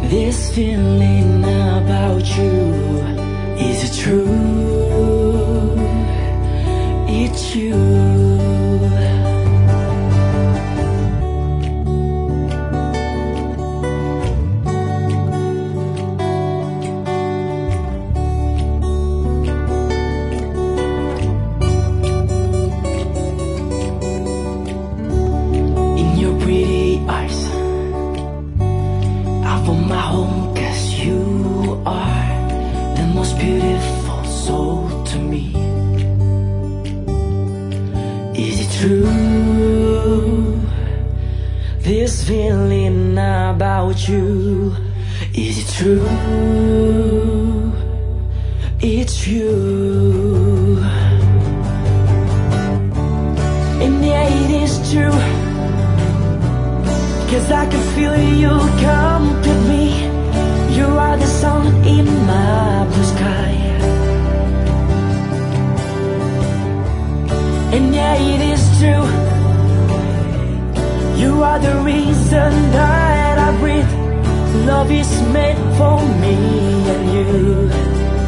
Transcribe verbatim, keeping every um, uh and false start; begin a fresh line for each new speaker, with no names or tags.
This feeling about you, is it true? It's you. In your pretty eyes, I found my home, 'cause you are the most beautiful soul to me. Is it true? This feeling about you, is it true? It's you. And yeah, it is true, 'cause I can feel you come to me. You are the sun in my blue sky. And yeah, it is true, you are the reason that I breathe. Love is made for me and you.